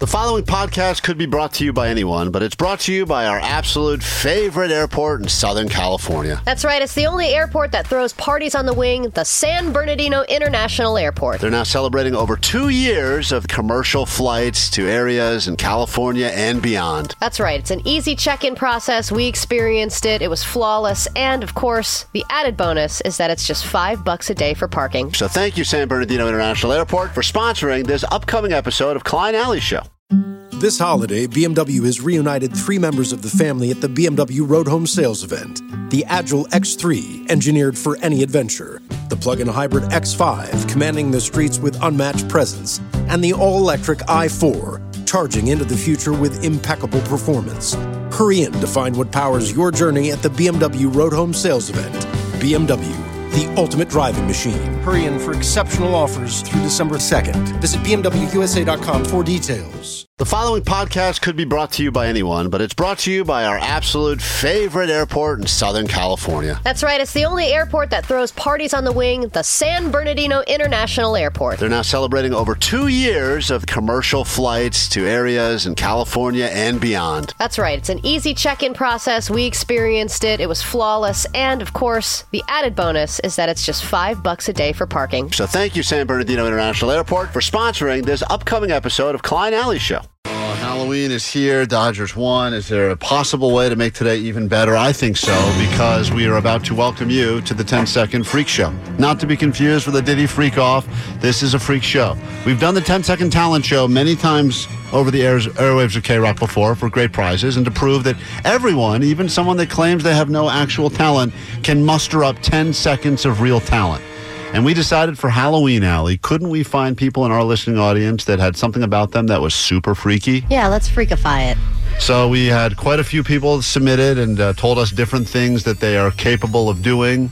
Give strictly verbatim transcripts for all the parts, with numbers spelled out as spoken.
The following podcast could be brought to you by anyone, but it's brought to you by our absolute favorite airport in Southern California. That's right. It's the only airport that throws parties on the wing, the San Bernardino International Airport. They're now celebrating over two years of commercial flights to areas in California and beyond. That's right. It's an easy check-in process. We experienced it. It was flawless. And, of course, the added bonus is that it's just five bucks a day for parking. So thank you, San Bernardino International Airport, for sponsoring this upcoming episode of Klein Alley Show. This holiday, B M W has reunited three members of the family at the B M W Road Home Sales Event. The Agile X three, engineered for any adventure. The plug-in hybrid X five, commanding the streets with unmatched presence. And the all-electric i four, charging into the future with impeccable performance. Hurry in to find what powers your journey at the B M W Road Home Sales Event. B M W, the ultimate driving machine. Hurry in for exceptional offers through December second. Visit B M W U S A dot com for details. The following podcast could be brought to you by anyone, but it's brought to you by our absolute favorite airport in Southern California. That's right. It's the only airport that throws parties on the wing, the San Bernardino International Airport. They're now celebrating over two years of commercial flights to areas in California and beyond. That's right. It's an easy check-in process. We experienced it. It was flawless. And, of course, the added bonus is that it's just five bucks a day for parking. So thank you, San Bernardino International Airport, for sponsoring this upcoming episode of Klein Alley Show. Oh, Halloween is here. Dodgers won. Is there a possible way to make today even better? I think so, because we are about to welcome you to the ten-second Freak Show. Not to be confused with a Diddy Freak Off. This is a Freak Show. We've done the ten-second talent show many times over the airs, airwaves of K-Rock before for great prizes, and to prove that everyone, even someone that claims they have no actual talent, can muster up ten seconds of real talent. And we decided for Halloween, Allie, couldn't we find people in our listening audience that had something about them that was super freaky? Yeah, let's freakify it. So we had quite a few people submitted and uh, told us different things that they are capable of doing,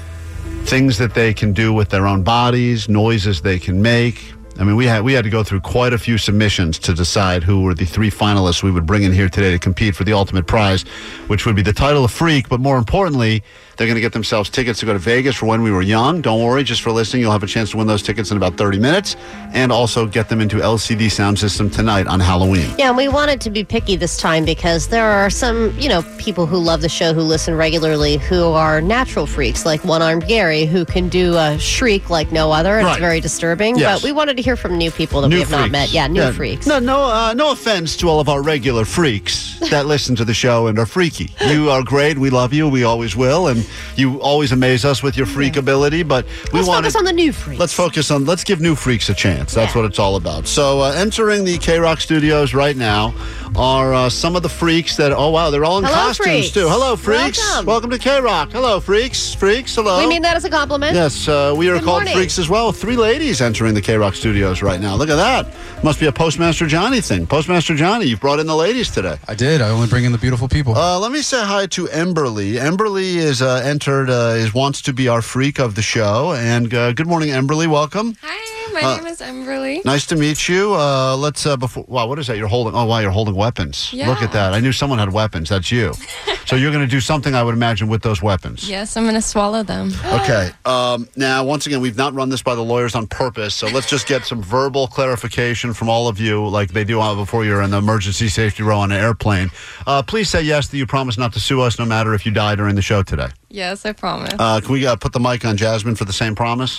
things that they can do with their own bodies, noises they can make. I mean, we had we had to go through quite a few submissions to decide who were the three finalists we would bring in here today to compete for the ultimate prize, which would be the title of Freak, but more importantly, they're going to get themselves tickets to go to Vegas for When We Were Young. Don't worry, just for listening, you'll have a chance to win those tickets in about thirty minutes, and also get them into L C D Sound System tonight on Halloween. Yeah, and we wanted to be picky this time because there are some, you know, people who love the show who listen regularly who are natural freaks, like One-Armed Gary, who can do a shriek like no other, and right. It's very disturbing. Yes. But we wanted to hear from new people that new we have freaks. not met. Yeah, new yeah. freaks. No, no, uh, no offense to all of our regular freaks that listen to the show and are freaky. You are great. We love you. We always will, and you always amaze us with your freak ability, but we let's want focus on the new freaks. Let's focus on, let's give new freaks a chance. That's yeah. what it's all about. So uh, entering the K-Rock studios right now are uh, some of the freaks that, oh wow, they're all in hello, costumes freaks. too. Hello, freaks. Welcome. Welcome to K-Rock. Hello, freaks. Freaks, hello. We mean that as a compliment. Yes, uh, we are Good called morning. freaks as well. Three ladies entering the K-Rock studios right now. Look at that. Must be a Postmaster Johnny thing. Postmaster Johnny, you've brought in the ladies today. I did. I only bring in the beautiful people. Uh, let me say hi to Emberly. Emberly is uh, entered, uh, is wants to be our freak of the show. And uh, good morning, Emberly. Welcome. Hi, my Uh, name is Emberly. Nice to meet you. Uh, let's, uh, before, wow, what is that? You're holding, oh, wow, you're holding weapons. Yeah. Look at that. I knew someone had weapons. That's you. So you're going to do something, I would imagine, with those weapons. Yes, I'm going to swallow them. Okay. Um, now, once again, we've not run this by the lawyers on purpose, so let's just get some verbal clarification from all of you, like they do before you're in the emergency safety row on an airplane. Uh, please say yes that you promise not to sue us, no matter if you die during the show today. Yes, I promise. Uh, can we uh, put the mic on Jasmine for the same promise?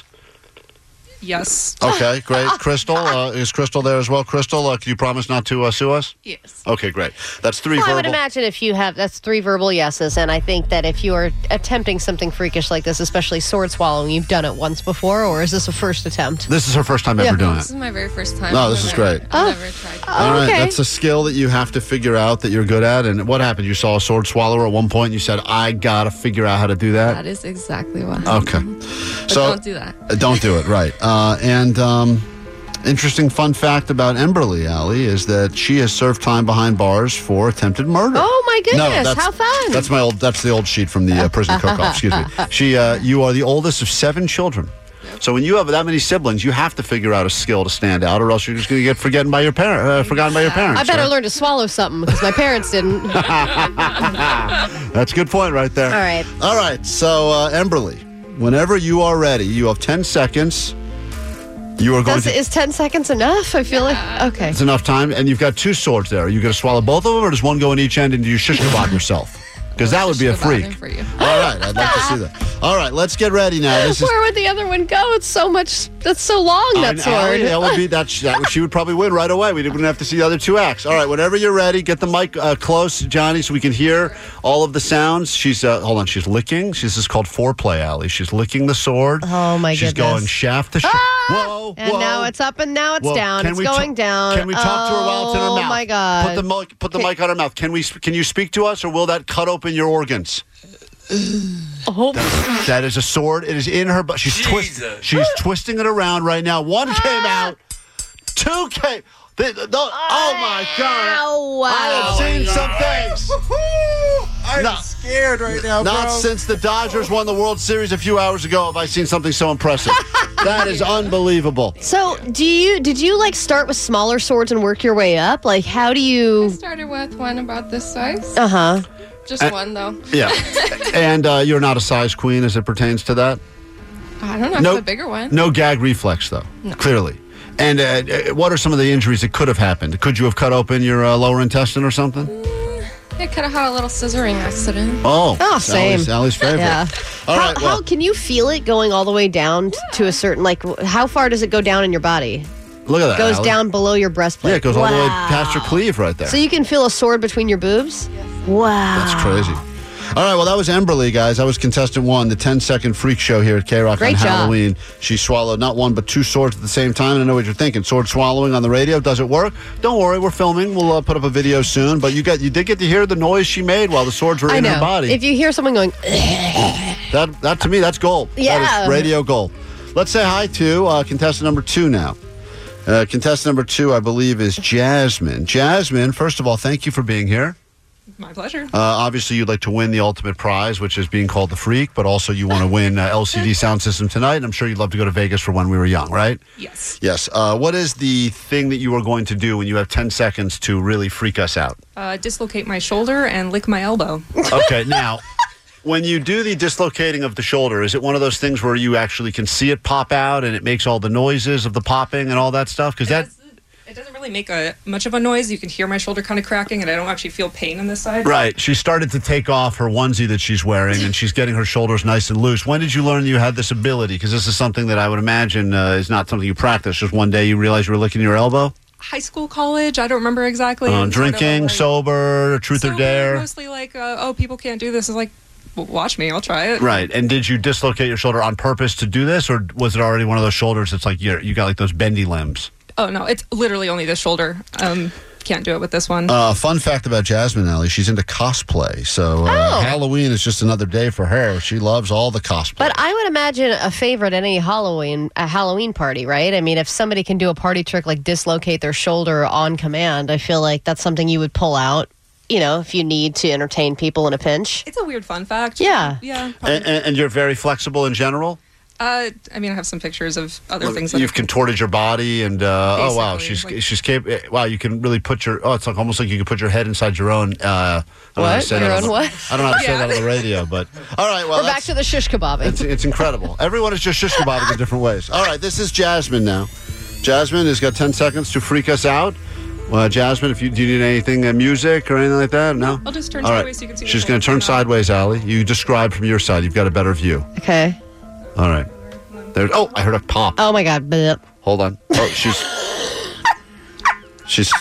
Yes. Okay, great. Crystal, uh, is Crystal there as well? Crystal, uh, can you promise not to uh, sue us? Yes. Okay, great. That's three Well, I verbal. would imagine if you have, that's three verbal yeses, and I think that if you are attempting something freakish like this, especially sword swallowing, you've done it once before, or is this a first attempt? This is her first time Yeah. ever doing This it. is my very first time. No, this I've is never- great. I've Oh. never tried. Oh, All right, okay. that's a skill that you have to figure out that you're good at. And what happened? You saw a sword swallower at one point and you said, I got to figure out how to do that? That is exactly what Okay. happened. But So don't do that. Uh, Don't do it, right. Uh, and um, interesting fun fact about Emberly, Allie, is that she has served time behind bars for attempted murder. Oh, my goodness. that's, How fun. That's my old. That's the old sheet from the uh, prison cook-off. Excuse me. She, uh, you are the oldest of seven children. So when you have that many siblings, you have to figure out a skill to stand out, or else you're just going to get forgotten by your parent, uh, forgotten by your parents. I better right? learn to swallow something because my parents didn't. That's a good point right there. All right. All right. So, uh, Emberly, whenever you are ready, you have ten seconds You are going Does, to... is ten seconds enough? I feel like... Okay. It's enough time, and you've got two swords there. Are you going to swallow both of them, or does one go in each end and do you shish kebab yourself? Because that would be a freak. For you. All right, I'd like to see that. All right, let's get ready now. This is... Where would the other one go? It's so much... That's so long, that I- sword. Allie, that would be that. that she would probably win right away. We wouldn't have to see the other two acts. All right, whenever you're ready, get the mic uh, close, Johnny, so we can hear all of the sounds. She's uh, hold on. She's licking. She's this is called foreplay, Allie. She's licking the sword. Oh, my She's goodness. going shaft to shaft. Ah! Whoa, And whoa. now it's up and now it's Whoa. down. Can It's we going ta- down. Can we talk to her while it's in her mouth? Oh, my God. Put the mic, put the mic on her mouth. Can we? Can you speak to us, or will that cut open your organs? Oh. That, that is a sword. It is in her butt. She's twist, She's twisting it around right now. One came out. Two came. The, the, the, oh my God! Ow. I have seen some things. I'm No. scared right now, Not bro. since the Dodgers won the World Series a few hours ago have I seen something so impressive. That is unbelievable. So, do you did you like start with smaller swords and work your way up? Like, how do I you? started with one about this size. Uh huh. Just Uh, one, though. Yeah, and uh, you're not a size queen as it pertains to that. I don't know. No- No, a bigger one. No gag reflex, though. Clearly. And uh, uh, what are some of the injuries that could have happened? Could you have cut open your uh, lower intestine or something? I could have had a little scissoring accident. Oh, Oh, same. Sally's, Sally's favorite. Yeah. All how, right. Well, how can you feel it going all the way down t- to a certain like? w- How far does it go down in your body? look at that. Goes Allie. down below your breastplate. Yeah, it goes all the way Wow. past your cleave right there. So you can feel a sword between your boobs. Wow. That's crazy. All right, well, that was Emberly, guys. That was contestant one, the ten-second freak show here at K-Rock on Great job. Halloween. She swallowed not one, but two swords at the same time. And I know what you're thinking. Sword swallowing on the radio, does it work? Don't worry, we're filming. We'll uh, put up a video soon. But you got, you did get to hear the noise she made while the swords were I in know. her body. If you hear someone going, That, that to me, that's gold. That Yeah. is radio gold. Let's say hi to uh, contestant number two now. Uh, contestant number two, I believe, is Jasmine. Jasmine, first of all, thank you for being here. My pleasure. Uh, obviously, you'd like to win the ultimate prize, which is being called the Freak, but also you want to win uh, L C D sound system tonight. And I'm sure you'd love to go to Vegas for When We Were Young, right? Yes. Yes. Uh, what is the thing that you are going to do when you have ten seconds to really freak us out? Uh, dislocate my shoulder and lick my elbow. Okay, now, when you do the dislocating of the shoulder, is it one of those things where you actually can see it pop out and it makes all the noises of the popping and all that stuff? Because that... It doesn't really make a much of a noise. You can hear my shoulder kind of cracking, and I don't actually feel pain on this side. Right. She started to take off her onesie that she's wearing, and she's getting her shoulders nice and loose. When did you learn you had this ability? Because this is something that I would imagine uh, is not something you practice. Just one day you realize you were licking your elbow? High school, college, I don't remember exactly. Uh, It's sort of drinking, like- sober, truth or Sober, dare? Mostly like, uh, oh, people can't do this. It's like, well, watch me, I'll try it. Right. And did you dislocate your shoulder on purpose to do this, or was it already one of those shoulders that's like you're, you got like those bendy limbs? Oh, no, it's literally only this shoulder. Um, can't do it with this one. Uh, fun fact about Jasmine, Ellie, she's into cosplay. So uh, Oh. Halloween is just another day for her. She loves all the cosplay. but I would imagine a favorite at any Halloween a Halloween party, right? I mean, if somebody can do a party trick like dislocate their shoulder on command, I feel like that's something you would pull out. You know, if you need to entertain people in a pinch. It's a weird fun fact. Yeah. Yeah. probably. and, and, and you're very flexible in general? Uh, I mean, I have some pictures of other things. that You've I can- contorted your body, and uh, oh wow, Basically, she's like- she's capable. Wow, you can really put your oh, it's like almost like you can put your head inside your own. Uh, I don't know how to What? say Your that on own the- what? I don't know how to say Yeah. that on the radio, but all right. Well, We're back that's- to the shish kebabbing. It's, it's incredible. Everyone is just shish kebabbing in different ways. All right, this is Jasmine now. Jasmine has got ten seconds to freak us out. Well, Jasmine, if you do you need anything, uh, music or anything like that, no. I'll just turn All right. sideways so you can see the She's whole going to turn thing. sideways, Allie. You describe from your side. You've got a better view. Okay. All right. There. Oh, I heard a pop. Oh my God. Bleh. Hold on. Oh, she's she's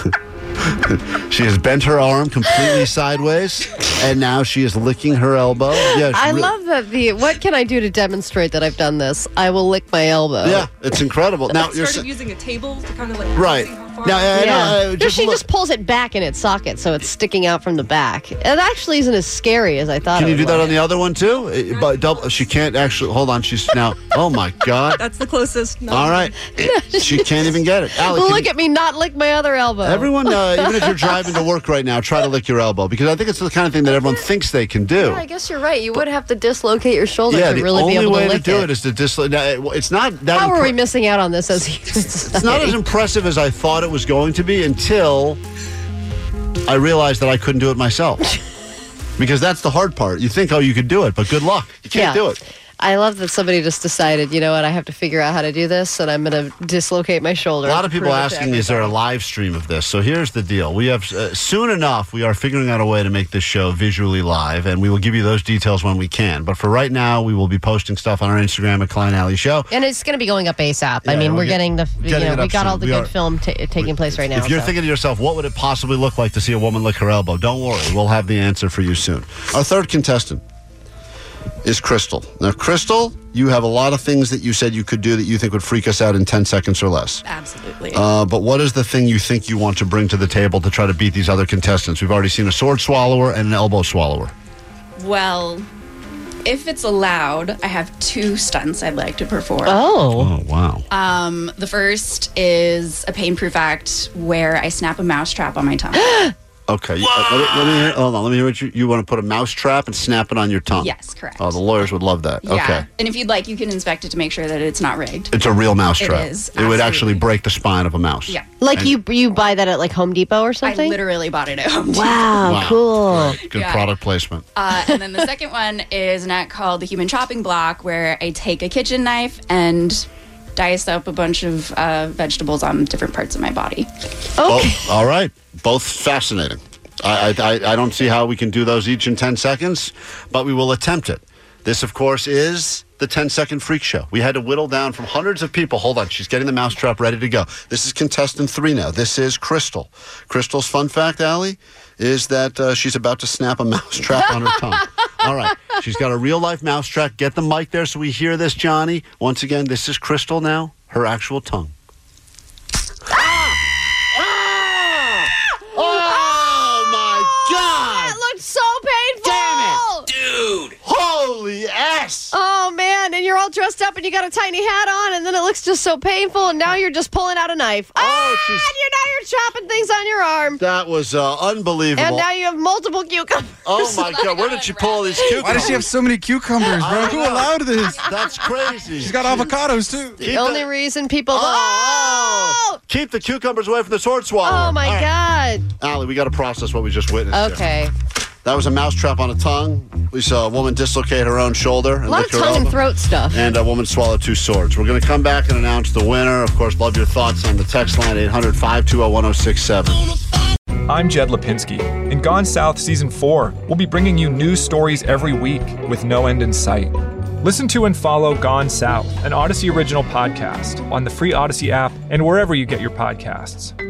she has bent her arm completely sideways, and now she is licking her elbow. Yeah, she I really- love that. The what can I do to demonstrate that I've done this? I will lick my elbow. Yeah, it's incredible. Now I you're started sa- using a table to kind of like right. see how far- Now, I, I know, Yeah. I, No, just she look- just pulls it back in its socket, so it's sticking out from the back. It actually isn't as scary as I thought. Can it you do would that look. on the other one too? Uh, But double, she can't actually. Hold on, she's now. Oh my God! That's the closest. No. All right, It- she can't even get it. Allie, Well, can look you- at me not lick my other elbow. everyone, uh, even if you're driving to work right now, try to lick your elbow because I think it's the kind of thing that everyone thinks they can do. Yeah, I guess you're right. You would have to dislocate your shoulder Yeah, to the really only be able way to to lick do it. it is to dislocate. It's not that. How are we impre- missing out on this as humans? It's not as impressive as I thought it was going to be until I realized that I couldn't do it myself. Because that's the hard part. You think, oh, you could do it, but good luck. You can't Yeah. do it. I love that somebody just decided, you know what, I have to figure out how to do this, and I'm going to dislocate my shoulder. A lot of people Prove it to asking, is there a live stream of this? So here's the deal. We have, uh, soon enough, we are figuring out a way to make this show visually live, and we will give you those details when we can. But for right now, we will be posting stuff on our Instagram at Klein Alley Show. And it's going to be going up ASAP. I Yeah, mean, we're we're get- getting the, you getting know, it we up got soon. all the We good are- film ta taking place right now. If you're so. thinking to yourself, what would it possibly look like to see a woman lick her elbow? Don't worry. We'll have the answer for you soon. Our third contestant is Crystal. Now, Crystal, you have a lot of things that you said you could do that you think would freak us out in ten seconds or less. Absolutely. Uh, but what is the thing you think you want to bring to the table to try to beat these other contestants? We've already seen a sword swallower and an elbow swallower. Well, if it's allowed, I have two stunts I'd like to perform. Oh. Oh, wow. Um, the first is a pain-proof act where I snap a mousetrap on my tongue. Okay. you- uh, let, me, let me hear. Hold on. Let me hear what you, you want to put a mouse trap and snap it on your tongue. Yes, correct. Oh, the lawyers would love that. Yeah. Okay. And if you'd like, you can inspect it to make sure that it's not rigged. It's a real mouse It trap. is, It would actually absolutely. break the spine of a mouse. Yeah. Like And- you you buy that at like Home Depot or I something? literally bought it at Home Depot. Wow, Wow. cool. Great. Good Yeah. product placement. Uh, and then the second one is an act called the human chopping block, where I take a kitchen knife and dice up a bunch of uh, vegetables on different parts of my body. Oh, all right. Both fascinating. I, I, I don't see how we can do those each in ten seconds, but we will attempt it. This, of course, is the ten-second freak show. We had to whittle down from hundreds of people. Hold on. She's getting the mousetrap ready to go. This is contestant three now. This is Crystal. Crystal's fun fact, Allie, is that uh, she's about to snap a mousetrap on her tongue. All right. She's got a real-life mousetrap. Get the mic there so we hear this, Johnny. Once again, this is Crystal now, her actual tongue. Oh, my God! That looked so painful. Damn it. Holy S! Oh man, and you're all dressed up and you got a tiny hat on, and then it looks just so painful, and now you're just pulling out a knife. Oh, ah, she's- and you're now you're chopping things on your arm. That was uh, unbelievable. And now you have multiple cucumbers. Oh my God! Where did she pull all these cucumbers? Why does she have so many cucumbers, bro? I Who know. allowed this? That's crazy. She's got avocados, too. The only reason people. Oh, Oh, keep the cucumbers away from the sword swallower. oh my All right. God. Allie, we got to process what we just witnessed. here. Okay. That was a mousetrap on a tongue. We saw a woman dislocate her own shoulder. And A lot lick of her tongue and elbow. throat stuff. And a woman swallowed two swords. We're going to come back and announce the winner. Of course, love your thoughts on the text line eight hundred, five two zero, one zero six seven. I'm Jed Lipinski. In Gone South Season four, we'll be bringing you news stories every week with no end in sight. Listen to and follow Gone South, an Odyssey original podcast, on the free Odyssey app and wherever you get your podcasts.